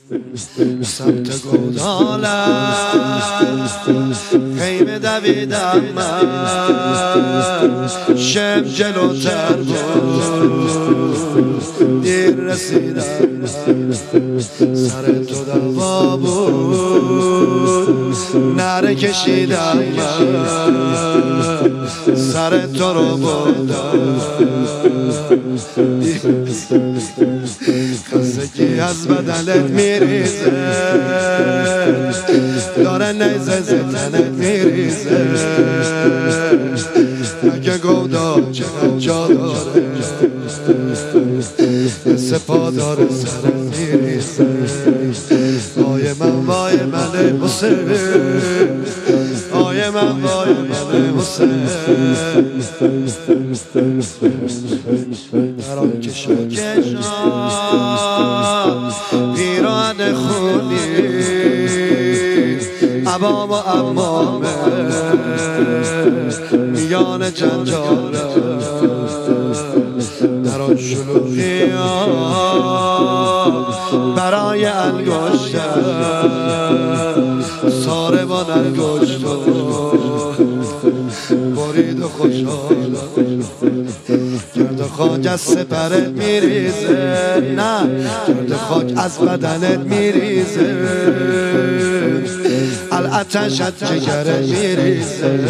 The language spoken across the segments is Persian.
سمت گودالم خیمه دویدم من، شم جلوتر بود دیر رسیدم، سر تو دوا بود نره کشیدم من، سر تو رو بردم خستگی از بدنت میریزه، داره نیزه زدنت میریزه، اگه گودا چقدر جا داره سپا داره سرت میریزه. وای من وای من حسین، وای من وای من حسین، برام کشا پیران خونی عبام و عمامه میان جنجاله، در آن شلوغی برای انگشتم ساربان انگشت برید و خوشحال گرد خاک از سپرت میریزه، نه گرد خاک از بدنت میریزه، الاتش از جگرت میریزه،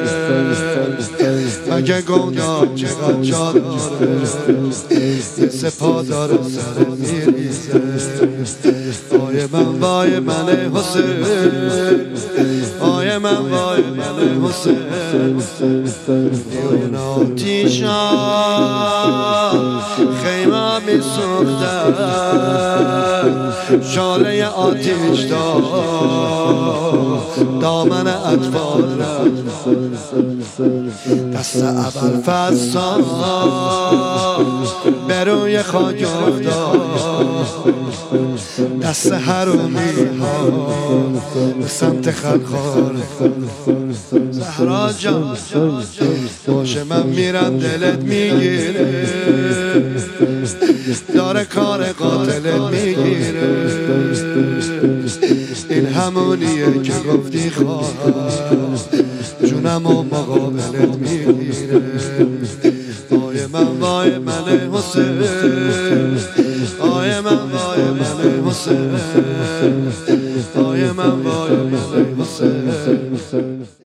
مگه گودا چقدر جا داره یه سپا داره سرت میریزه. وای من وای من حسین، وای من وای من حسین، دیون آتیشان خیمه می سوختن، شاله آتیش دامن اطفال دست اول فسان به روی خاک افتاد، دست حرومی ها به سمت خلخال. زهرا جان باشه من میرم دلت میگیره، داره کار قاتلت میگیره، این همونیه که گفتی خواهم جونم و مقابلت میگیره. وای من وای من حسین، وای من وای من حسین،